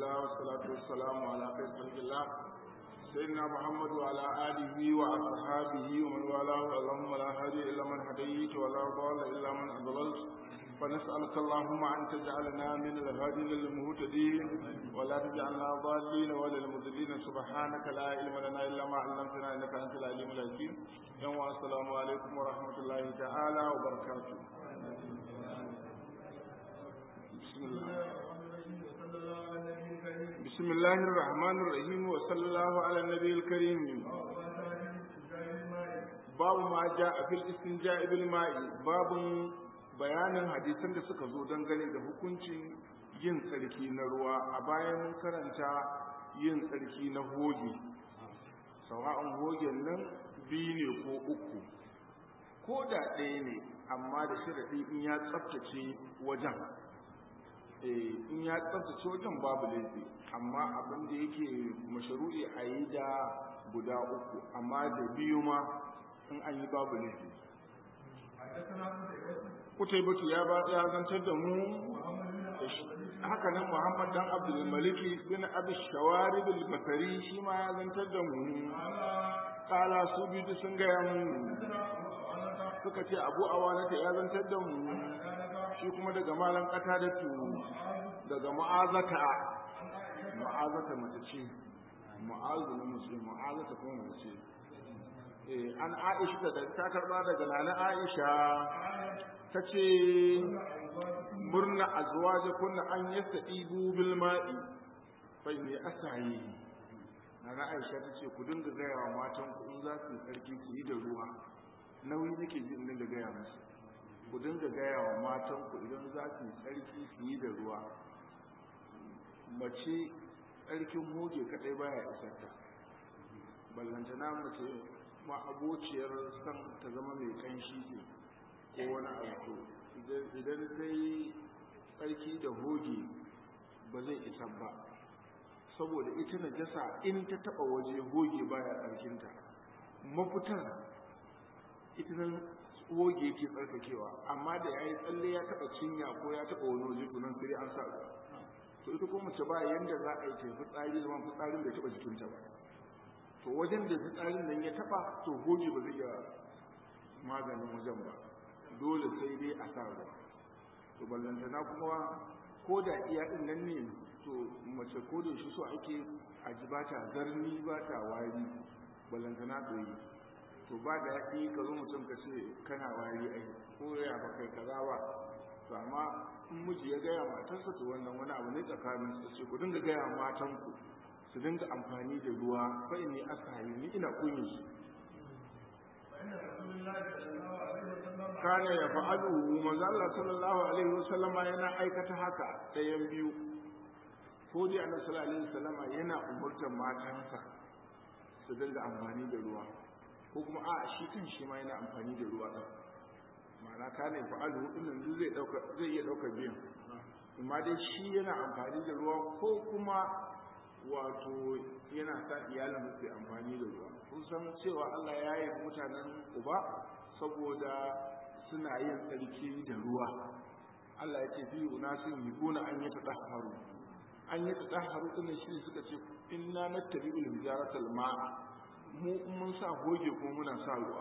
الله والصلاة والسلام على خير خلق الله سيدنا محمد وعلى آله وأصحابه ومن والاه. اللهم لا هادي إلا من هديت ولا ضال إلا من أضللت، فنسألك اللهم أن تجعلنا من الهادين للمهتدين ولا تجعلنا ضالين ولا المضلين. سبحانك لا علم لنا إلا ما علمتنا إنك أنت العليم الحكيم. السلام عليكم ورحمة الله تعالى وبركاته. بسم الله الرحمن الرحيم وصلى الله على النبي الكريم. باب ما جاء في الاستنجاء بالماء. باب bayanin hadisan da suka zo dangane da hukuncin yin tsarki na ruwa. A bayan mun karanta yin tsarki na hoge, sawa'un hogen nan biyu ne ko uku ko da ɗaya ne, amma da sharaɗi in ya tsaftace wajen. In ya tsaftace wajen babu laifi, amma abin da yake masharu'i a yi da guda uku, amma da biyu ma in an yi babu laifi. Kutaybatu ya zantar da mu, haka nan Muhammad dan Abdul Malik bin Abi Shawarib al-Basri shi ma ya zantar da mu. Kala su biyu sun gaya mu, suka ce Abu Awana ya zantar da mu, shi kuma daga malan Qatadatu, daga Mu'azata mace ce, Mu'azu na muslim, Mu'azata kuma mace ce. An Aisha da ta karba daga nana Aisha ta ce murna azwaja kunna an yastaibu bil ma'i fa inni asayi. Nana Aisha ta ce ku dinga gaya wa matan ku in za su tsarki ku yi da ruwa. Nauyi nake ji in dinga gaya musu, ku dinga gaya wa matan ku idan za su tsarki su yi da ruwa. Mace tsarkin hoge kadai baya isarta, ballantana mace ma abociyar san ta zama mai kanshi ce ko wani abu. Idan sai tsarki da hoge ba zai isa ba, saboda ita najasa in ta taba waje hoge baya tsarkinta. Mafitar ita nan hoge yake tsarkakewa, amma da yayi tsalle ya taba cinya ko ya taba wani waje to nan sai an sa ruwa. To ita ko mace ba yanda za a yi ta fitsari da fitsarin bai taba jikinta ba. To wajen da fitsarin nan ya taba to goge ba zai iya maganin wajen ba, dole sai dai a sa ruwa. To ballantana kuma ko da iya din nan ne, to mace ko da shi so ake a ji ba ta zarni ba ta wari, ballantana doyi. To ba da yaƙi ka zo mutum ka ce kana wari ai ko ya ba kai kaza ba. To amma in miji ya gaya matarsa to wannan wani abu ne tsakanin su, ce ku dinga gaya matanku su dinga amfani da ruwa, fa inni asahi, ni ina kunyi shi. Kana ya fa'alu, manzo Allah sallallahu alaihi wasallam yana aikata haka ɗayan biyu. Ko dai Annabi sallallahu alaihi wasallam yana umurtar matansa su dinga amfani da ruwa, ko kuma a shi kan shi ma yana amfani da ruwa din. Ma'ana kana ya fa'alu din zai iya daukar biyan. Amma dai shi yana amfani da ruwa ko kuma wato yana sa iyalin su amfani da ruwa. Kun san cewa Allah ya yi mutanen Quba saboda suna yin tsarki da ruwa. Allah ya ce fi unasin yibuna an yi tadahharu. An yi tadahharu din shi suka ce inna nattabi'ul hijaratal ma'a, mu mun sa goge ko muna sa ruwa.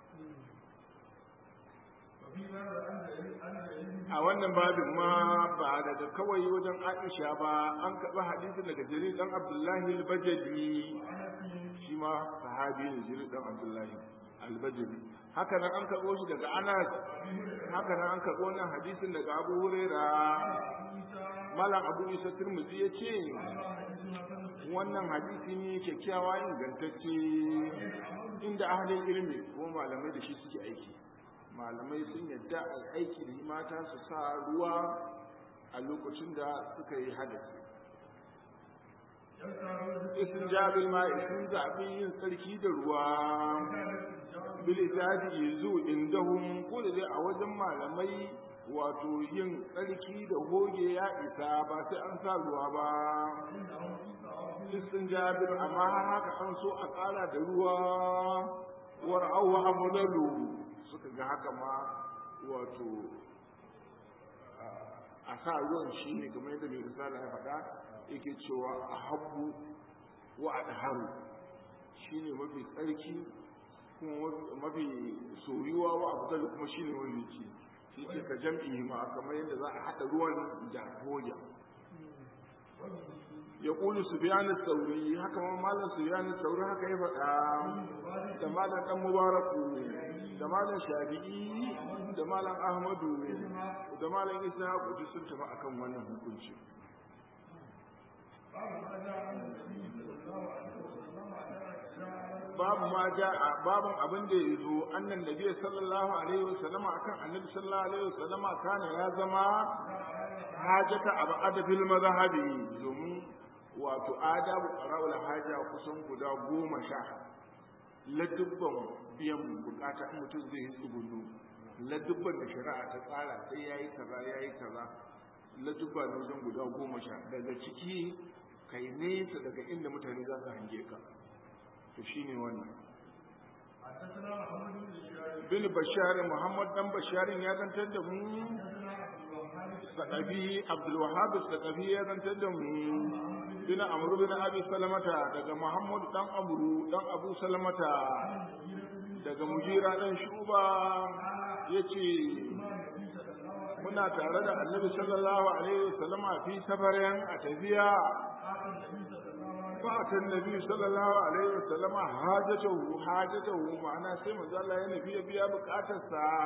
A wannan babin ma ba daga kawai wajen Aisha ba, an karɓi hadisin daga Jarir dan Abdullahi al-Bajali, shi ma sahabi ne Jarir dan Abdullahi al-Bajali. Haka nan an karɓo shi daga Anas, haka nan an karɓo wannan hadisin daga Abu Huraira. Malam Abu Isa Tirmidhi ya ce wannan hadisi ne kyakkyawa ingantacce, inda ahlul ilmi ko malamai da shi suke aiki. Malamai sun yadda a aiki da mata su sa ruwa a lokacin da suka yi hadasi. Istinjabil ma'i, sun zaɓi yin tsarki da ruwa. Bilizadi yanzu indahum, ko da dai a wajen malamai wato yin tsarki da goge ya isa ba sai an sa ruwa ba. Istinjabil, amma har haka an so a ƙara da ruwa. War'awa afdalu, suka ga haka ma wato a sa ruwan shi ne kamar yadda mai risala ya faɗa yake cewa ahabbu wa adharu shine mafi tsarki kuma mafi soyuwa wa afdal kuma shine mafi ci shi ce ka jam'i ma kamar yadda za a hada ruwan da hoja ya ƙulu Sufyan al-Thawri haka ma malam Sufyan al-Thawri haka ya faɗa da malam dan Mubaraku da malam Shafi'i da malam Ahmadu da malam Ishaq duk sun tafi akan wannan hukunci babu ma ja'a babun abin da yazo annan nabi sallallahu alaihi wasallama akan annabi sallallahu alaihi wasallama kana ya zama hajata abada fil mazhabi domin wato adabu qarawul haja kusan guda 10 ladubban biyan bukata in mutum zai yi tsugunnu ladubban da shari'a ta tsara sai yayi kaza ladubban da wajen guda 10 daga ciki kai nesa daga inda mutane za su hange ka to shine wannan bin bashar muhammad dan basharin ya zantar da mu sadabi abdul wahhab sadabi ya zantar da mu bin amru bin abi salamata daga muhammad dan amru dan abu salamata daga mujira dan shuba yace muna tare da annabi sallallahu alaihi wasallama fi safarin a tafiya فأتى النبي صلى الله عليه وسلم حاجته معنا سيما زال الله ينبي بيا بكاتا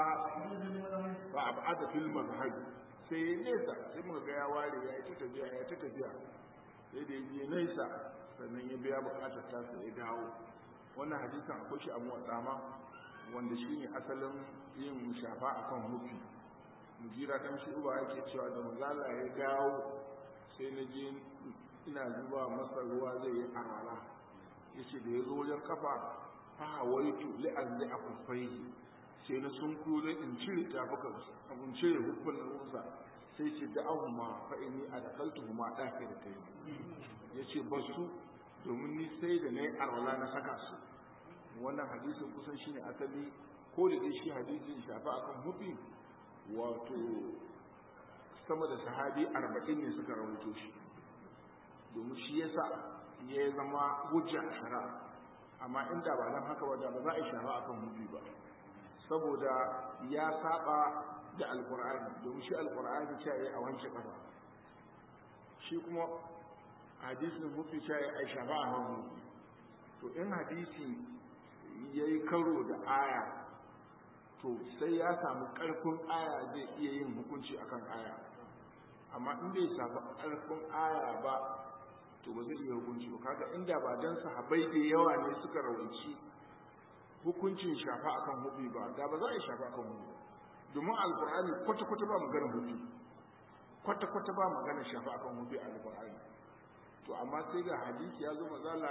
فأبعد في المذهب سينيسا سيما غيا واري يا تتبيا sai da yaje nesa sannan ya biya bukatar ta sai ya dawo wannan hadisin akwai shi a muwaddama wanda shine asalin yin shafa akan hufi mujira dan shi uba yake cewa da manzala ya dawo sai na je ina zuba masa ruwa zai yi arala yace da yazo wajen kafa fa hawaitu li azli akufai sai na sun kure in cire tafukan abun cire hukun rusa sai ce da ahuma fa inni adkaltuhuma dakhilatayn yace basu domin ni sai da nayi arala na saka su wannan hadisin kusan shine asali ko da dai shi hadisin shafa akan hufi wato sama da sahabi 40 ne suka rawaito shi domin shi yasa ya zama hujja a shari'a amma inda ba nan haka ba za a shafa akan hufi ba saboda ya saba da alqur'ani domin shi alqur'ani ce yayi a wanke kafa shi kuma hadisin hufi ce yayi a shafa a hannu to in hadisi yayi karo da aya to sai ya samu karfin aya zai iya yin hukunci akan aya amma in bai samu karfin aya ba to ba zai iya hukunci ba kaga inda ba dan sahabbai da yawa ne suka rawanci hukuncin shafa akan hubi ba da ba za a yi shafa akan hubi domin alqur'ani kwata-kwata ba magana hubi kwata-kwata ba magana shafa akan hubi a alqur'ani to amma sai ga hadisi ya zo mazala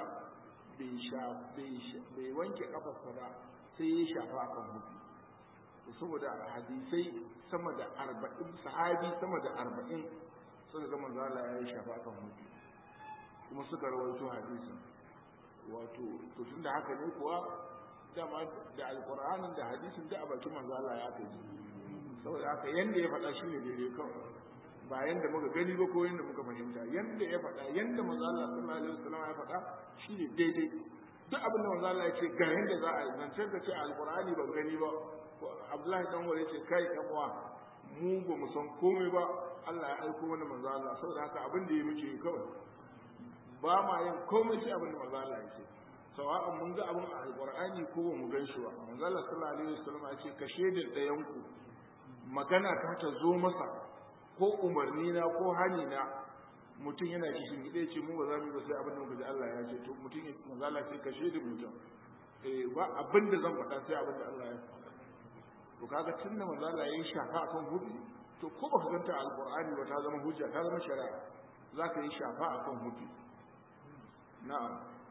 bai wanke kafarsa ba sai ya shafa akan hubi to saboda hadisai sama da 40 sahabi sama da 40 suka ga mazala ya yi shafa akan hubi kuma suka rawaito hadisin wato to tunda haka ne kuwa dama da alqur'anin da hadisin da a bakin manzo Allah ya kai saboda haka yanda ya faɗa shine daidai kawai ba yanda muka gani ba ko yanda muka fahimta yanda ya faɗa yanda manzo Allah sallallahu alaihi wasallam ya faɗa shine daidai duk abin da manzo Allah ya ce ga yanda za a yi nan sai ka ce alqur'ani ban gani ba Abdullahi dan wale ce kai dan uwa mu ba mu san komai ba Allah ya aiko mana manzo Allah saboda haka abin da ya muke kawai ba ma yin komai sai abin da manzo Allah ya ce sawa'an mun ga abin a alqur'ani ko ba mu gan shi ba manzo Allah sallallahu alaihi wasallam ya ce ka shedin dayan ku magana ta zo masa ko umarni na ko hani na mutum yana kishin gida ya ce mu ba za mu ba sai abin da muka ji Allah ya ce to mutum ya manzo Allah sai ka shedin mutum ba abin da zan faɗa sai abin da Allah ya faɗa to kaga tunda manzo Allah ya yi shafa akan hudu to ko ba ka ganta alqur'ani ba ta zama hujja ta zama shari'a zaka yi shafa akan hudu na'am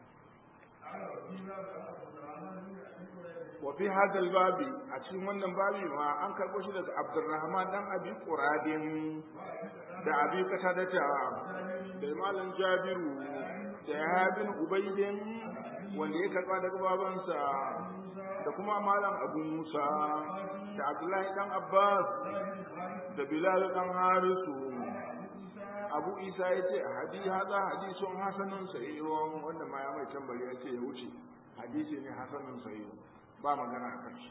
wa fi hadha al-bab a cikin wannan babi ma an karbo shi daga Abdurrahman dan Abi Quradin da Abi Qatadata da Malam Jabiru da Yahya Ubaydin wanda ya karba daga babansa da kuma Malam Abu Musa da Abdullahi dan Abbas da Bilal dan Harisu Abu Isa ya ce haza hadisun hasanun sahihun, wanda ma ya mai tambari ya ce ya wuce hadisi ne hasanun sahihun, ba magana a kan shi.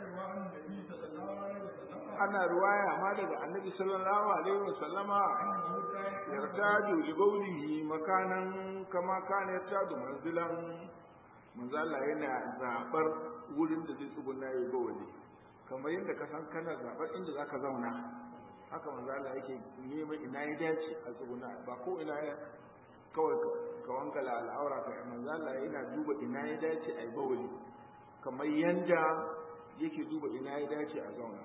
Ana ruwaya ma daga annabi sallallahu alaihi wasallama yartaju li bawlihi makanan kama kana yartaju manzilan, manzo Allah yana zabar wurin da zai tsuguna yayi bawli kamar yadda ka san kana zabar inda zaka zauna, haka manzo Allah yake neman ina ya dace a tsuguna, ba ko ina ya kawai ka wangala al'aura ka, manzo Allah yana duba ina ya dace a bawli kamar yanda yake duba ina ya dace a zauna.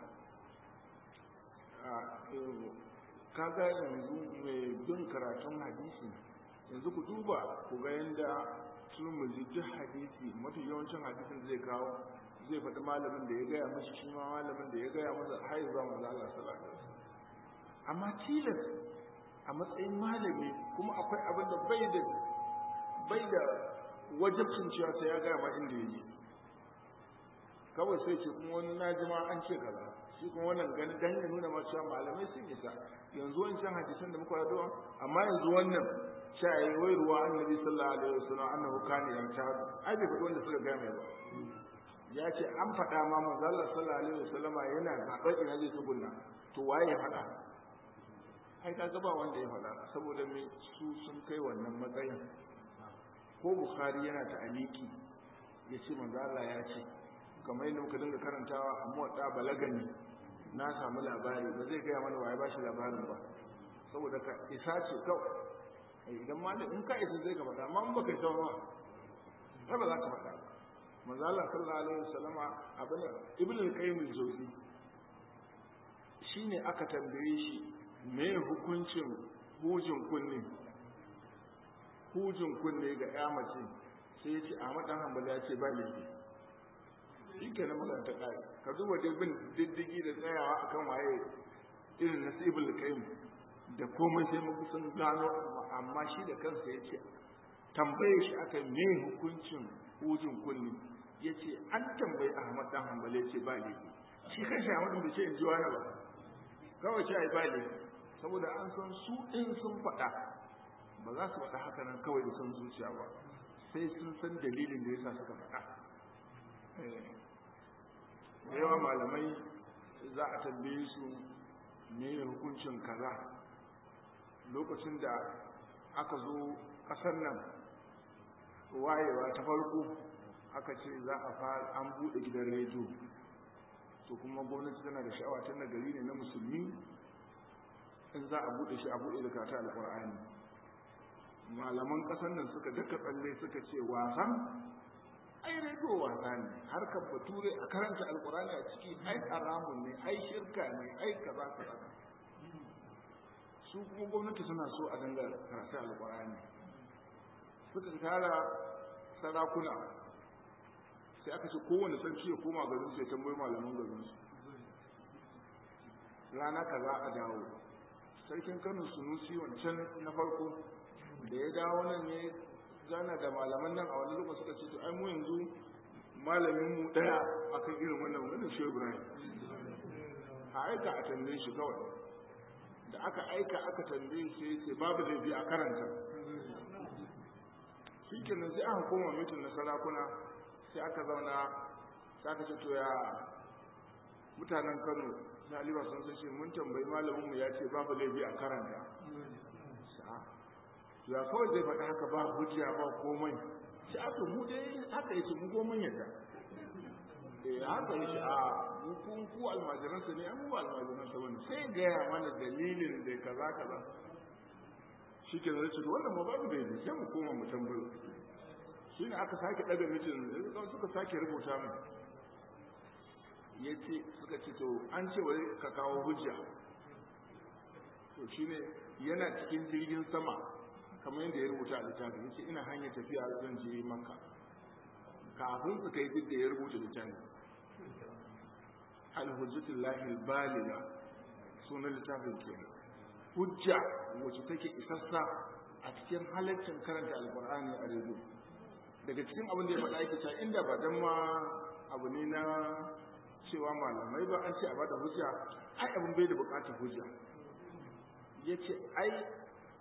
Kaga yanzu mai bin karatun hadisi yanzu ku duba ku ga yanda turmuzi duk hadisi mafi yawancin hadisin zai kawo zai faɗi malamin da ya gaya mashi, shi ma malamin da ya gaya masa har zuwa manzo Allah sallallahu alaihi wasallam. Amma tilas a matsayin malami kuma akwai abin da bai da wajibcin cewa sai ya gaya ma inda yake, kawai sai ce kuma wani najima an ce kaza, shi kuma wannan gani dan ya nuna ma cewa malamai sun isa. Yanzu wancan hadisan da muka rawaito, amma yanzu wannan shayi wai ruwa annabi sallallahu alaihi wasallam annahu kana yamtadu, ai bai faɗi wanda suka gaya mai ba, ya ce an faɗa ma manzo Allah sallallahu alaihi wasallam yana zaɓar ina zai tsugunna, to waye ya faɗa? Ai kaga ba wanda ya faɗa, saboda me su sun kai wannan matsayin. Ko Bukhari yana ta'aliki ya ce manzo Allah ya ce, kamar yadda muka dinga karantawa a muwatta balagani na samu labari, ba zai gaya mana waye ba shi labarin ba, saboda ka isa ce kawai. Idan malam in ka isa zai ka faɗa, amma in baka isa ba ba za ka faɗa. Manzo Allah sallallahu alaihi wasallama abin Ibn al-Qayyim al-Jawzi shine aka tambaye shi me hukuncin hujin kunne ga ya mace, sai ya ce Ahmad dan Hanbali ya ce ba laifi. Shi ke na magana ta ƙari, ka zuba bin diddigi da tsayawa akan waye irin na Ibn al-Qayyim da komai sai muku sun gano, amma shi da kansa ya ce tambaye shi aka me hukuncin hujin kunne, ya ce an tambayi Ahmad dan Hanbali ya ce ba laifi. Shi kanshi Ahmad bai ce in ji wani ba, kawai ce ai ba laifi, saboda an san su in sun faɗa ba za su faɗa haka nan kawai da san zuciya ba, sai sun san dalilin da yasa suka faɗa. Da yawa malamai za a tambaye su me hukuncin kaza, lokacin da aka zo ƙasar nan wayewa ta farko aka ce za a fara an buɗe gidan rediyo, to kuma gwamnati tana da sha'awa tun da gari ne na musulmi, in za a buɗe shi a buɗe da kata alƙur'ani. Malaman ƙasar nan suka daka tsalle suka ce wasan ai rediyo wasa ne, harkar bature a karanta alƙur'ani a ciki ai haramun ne, ai shirka ne, ai kaza kaza. Su kuma gwamnati suna so a dinga karatu alƙur'ani, suka tara sarakuna, sai aka ce kowane sarki ya koma garin su ya tambayi malaman garin su, rana kaza a dawo. Sarkin Kano Sunusi wancan na farko da ya dawo nan ya gana da malaman nan a wani lokaci suka ce to ai mu yanzu malamin mu daya akan irin wannan Shehu Ibrahim, a aika a tambaye shi kawai. Da aka aika aka tambaye shi sai babu zai bi a karanta. Shi kenan sai aka koma mutum na sarakuna, sai aka zauna sai aka ce to ya mutanen Kano na Aliba sun ce mun tambayi malamin mu ya ce babu laifi a karanta. Ya kawai zai faɗi haka ba hujja ba komai, shi aka mu dai haka yace mu goma yadda haka yace a mu kun ku almajiransa ne, mu almajiransa bane, sai gaya mana dalilin da kaza kaza. Shi ke zai ce wannan ma babu daidai, sai mu koma mu tambayo. Shi ne aka sake ɗaga mitin, suka sake rubuta mu, ya ce suka ce to an ce wai ka kawo hujja. To shi ne yana cikin jirgin sama kamar yadda ya rubuta a littafin, yace ina hanyar tafiya zan je Makka, kafin su kai duk da ya rubuta littafin al-hujjatullahi al-baligha, sunan littafin kenan, hujja wacce take isassa a cikin halaccin karanta alqur'ani a rediyo. Daga cikin abin da ya faɗa yake cewa inda ba dan ma abu ne na cewa malamai ba an ce a bada hujja, ai abin bai da bukatar hujja. Yace ai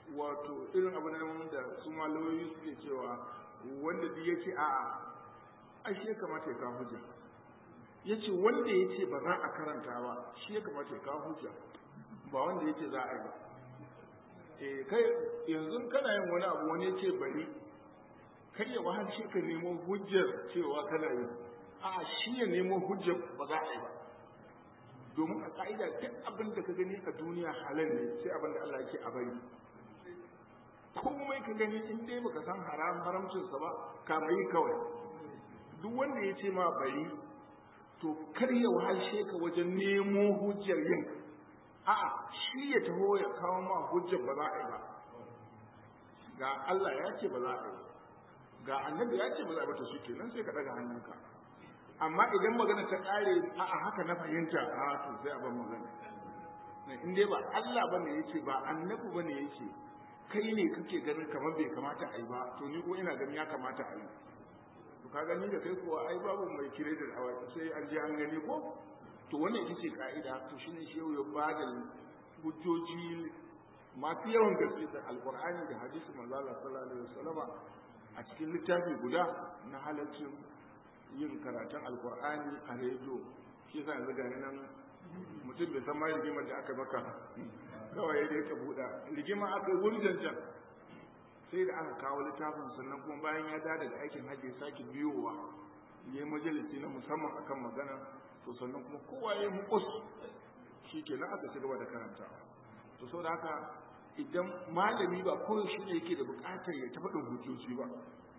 wato irin abu nan da su malayoyi suke cewa wanda duk yake a shi ya kamata ya kawo hujja, yace wanda yace ba za a karanta ba shi ya kamata ya kawo hujja, ba wanda yace za a yi ba. Kai yanzu kana yin wani abu wani yace bari, kar ya wahalce ka nemo hujjar cewa kana yi, shi ya nemo hujjar ba za a yi ba. Domin a ka'ida duk abin da ka gani a duniya halal ne, sai abin da Allah yake a bari. Komai ka gani in dai baka san haramcinsa ba, ka mai kawai. Duk wanda ya ce ma bari, to kar ya wahalshe ka wajen nemo hujjar yin. Shi ya taho ya kawo ma hujjar ba za a yi ba. Ga Allah ya ce ba za a yi, ga annabi ya ce ba za a yi ba, to shi kenan sai ka daga hannunka. Amma idan magana ta kare haka na fahimta, to sai a bar magana. In dai ba Allah bane yace, ba annabi bane yace, kai ne kake ganin kamar bai kamata a yi ba, to ni ko ina ganin ya kamata a yi. To ka gani da kai kuwa ai babu mai kire da awaki, sai an je an gani ko. To wannan ita ce ka'ida. To shine shehu ya bada hujjoji masu yawan gaske da alqur'ani da hadisi manzo Allah sallallahu alaihi wasallama a cikin littafi guda na halaccin yin karatun alqur'ani a rediyo. Shi yasa yanzu ga nan mutum bai san ma rigimar da aka baka kawai da yake buɗa rigima aka wurjan can, sai da aka kawo littafin, sannan kuma bayan ya da daga aikin hajji ya sake biyowa ya yi majalisi na musamman akan magana, to sannan kuma kowa ya yi mukus, shi ke nan aka ci gaba da karanta. To sau da haka idan malami ba kawai shi ne yake da buƙatar ya ta faɗin hujjoji ba,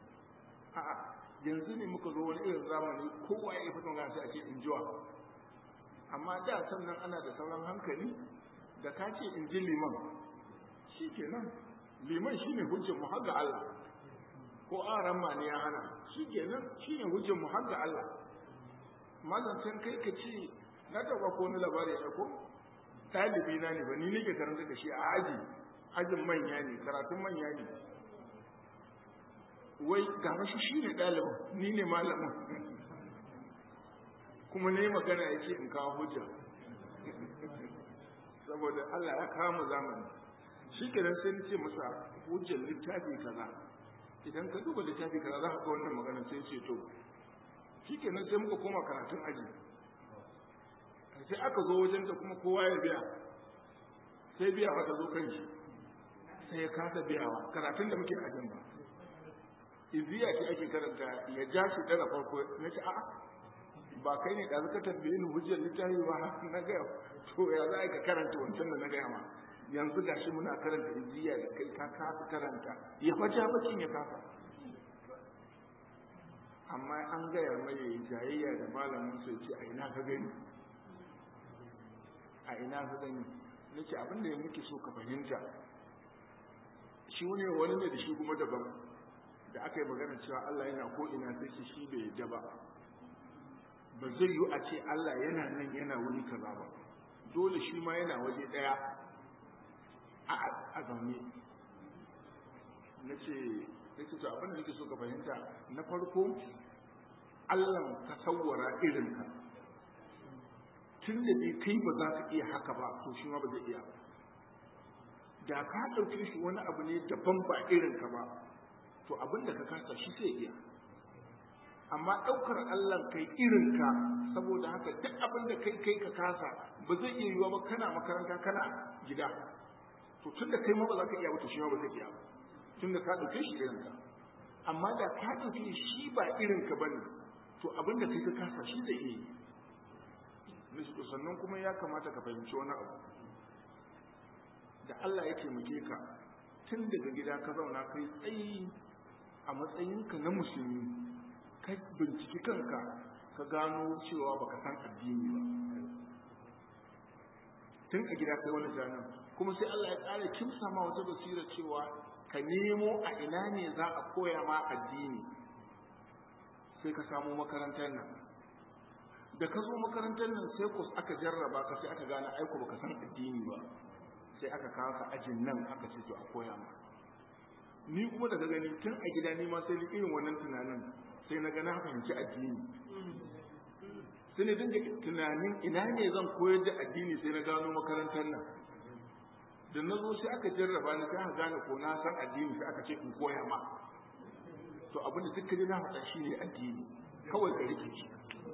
yanzu ne muka zo wani irin zamani kowa ya yi faɗin magana sai a ce injiwa. Amma da sannan ana da sauran hankali, da ka ce in ji liman, shi kenan liman shi ne hujjar mu har ga Allah, ko aran ma ne ya hana, shi kenan shi ne hujjar mu har ga Allah. Mazancan kai ka ce na taɓa ko wani labari ya ko ɗalibi na ne ba, ni nake karanta da shi a ajin manya ne, karatun manya ne, wai ga wasu shi ne ɗalibin, ni ne malamin, kuma ne magana ya ce in kawo hujja. Saboda Allah ya kama zamani, shi kenan sai ni ce masa hujjar littafi kaza, idan ka duba littafi kaza za ka ga wannan magana, sai ce to shi kenan sai muka koma karatun aji, sai aka zo wajen da kuma kowa ya biya, sai biya ba ta zo kan shi, sai ya kasa biyawa karatun da muke ajin ba. Iziya ce ake karanta, ya ja shi daga farko, na ce ba kai ne da zaka tambaye ni hujjar littafi ba, na gaya to ya za ka karanta wancan da na gaya ma, yanzu gashi muna karanta iziya da kai ka kasa karanta, ya faja bakin ya kasa. Amma an gaya mai jayayya da malamin sai ce a ina ka gani, a ina ka gani. Na ce abinda ya muke so ka fahimta, shi wani ne da shi kuma daban, da aka yi magana cewa Allah yana ko ina sai shi bai yadda ba. Ba zai yi a ce Allah yana nan yana wuri kaza ba, dole shi ma yana waje daya a zaune. Na ce to abin da nake so ka fahimta, na farko Allah ka sawwara irinka, tun da dai kai ba za ka iya haka ba, to shi ma ba zai iya ba. Da ka ɗauke shi wani abu ne daban ba irinka ba, to abin da ka kasa shi sai iya. Amma ɗaukar Allah kai irinka, saboda haka duk abin da kai ka kasa ba zai iya yiwa ba, kana makaranta kana gida, to tunda kai ma ba za ka iya ba, to shi ma ba zai iya ba, tunda ka ɗauke shi irinka. Amma da ka ɗauke shi ba irinka ba ne, to abin da kai ka kasa shi zai iya yi. To sannan kuma ya kamata ka fahimci wani abu, da Allah ya taimake ka tun daga gida ka zauna kai tsayi a matsayinka na musulmi, ka binciki kanka ka gano cewa baka san addini ba, tun a gida kai wani zanen, kuma sai Allah ya ƙara kimsa ma wata basira cewa ka nemo a ina ne za a koya ma addini, sai ka samu makarantar nan. Da ka zo makarantar nan sai ku aka jarraba ka, sai aka gane aiko baka san addini ba, sai aka kawo ka ajin nan aka ce to a koya ma. Ni kuma daga gani tun a gida ni ma sai ni irin wannan tunanin, sai na ga na fahimci addini, sai ne dinga tunanin ina ne zan koyar da addini, sai na gano makarantar nan. da na zo sai aka jarraba ni sai aka gane ko na san addini sai aka ce in koya ma to abin da dukkan na faɗa shi ne addini kawai ka rike shi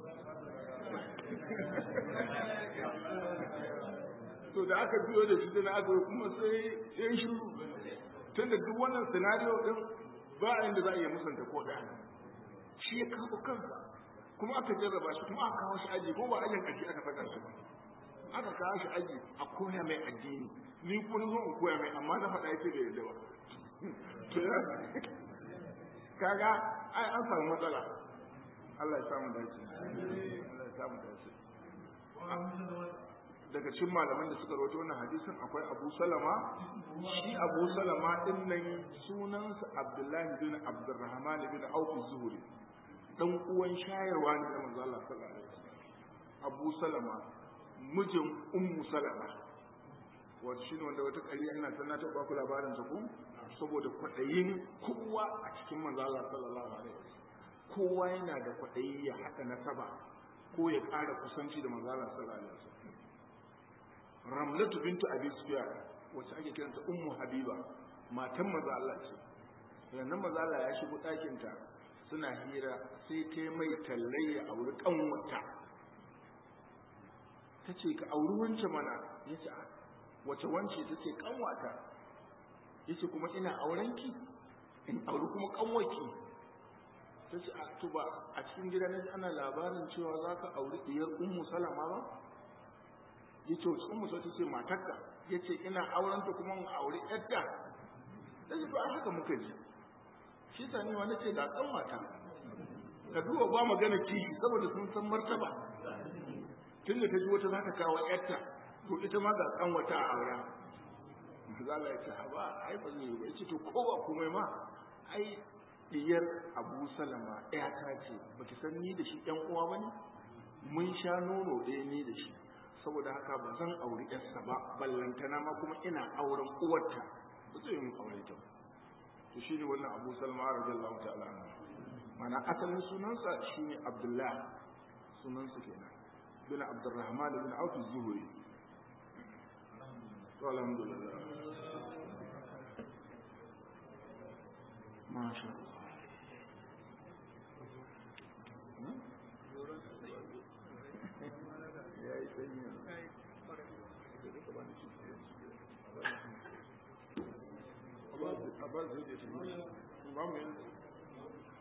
to da aka biyo da shi da aka kuma sai yan shiru tun da duk wannan scenario din ba inda za a iya musanta ko da shi ya kawo kansa kuma aka jarraba shi kuma aka kawo shi aji ko ba ajin aji aka saka shi ba aka kawo shi aji a koya mai addini ni kuma zo in koya mai amma na faɗa yake da yadda ba kaga ai an samu matsala Allah ya samu dace Allah ya samu dace daga cikin malaman da suka rawaito wannan hadisin akwai Abu Salama shi Abu Salama din nan sunansa Abdullahi bin Abdurrahman bin Auf az-Zuhri dan uwan shayarwa ne da manzo Allah sallallahu alaihi wasallam Abu Salama mijin Ummu Salama wato shine wanda wata ƙarya ina sanna ta ba ku labarin sa ku saboda kwaɗayin kowa a cikin manzo Allah sallallahu alaihi wasallam kowa yana da kwaɗayi ya haɗa nasaba ko ya ƙara kusanci da manzo Allah sallallahu alaihi wasallam Ramlatu bintu Abi Sufyan wacce ake kiranta Ummu Habiba matan manzo Allah ce yanzu manzo Allah ya shigo ɗakin ta suna hira sai ta mai tallayya a wurin kanwata tace ka auri wance mana yace wace wance tace kanwata yace kuma ina aurenki in auri kuma kanwaki tace a tuba a cikin gida naji ana labarin cewa zaka auri diyar Ummu Salama ba yace wace Ummu Salama tace matarka yace ina aurenta kuma in auri yarta tace ba haka muka ji shi sani wanda ce ga kanwata ka duba ba magana kishi saboda sun san martaba tunda ta ji wata za ta kawo yarta to ita ma ga kanwata a aura zalla ya ce ba ai ba ne ba ce to kowa kuma ma ai diyar Abu Salama ɗaya ta ce baki san ni da shi ɗan uwa bane mun sha nono ɗaya ni da shi saboda haka ba zan auri yarsa ba ballantana ma kuma ina auren uwarta ba zai mun aure ta to shine wannan Abu Salama radiyallahu ta'ala mana asalin sunansa shine Abdullah sunansa kenan bin Abdurrahman bin Auf az-Zuhri alhamdulillah masha Allah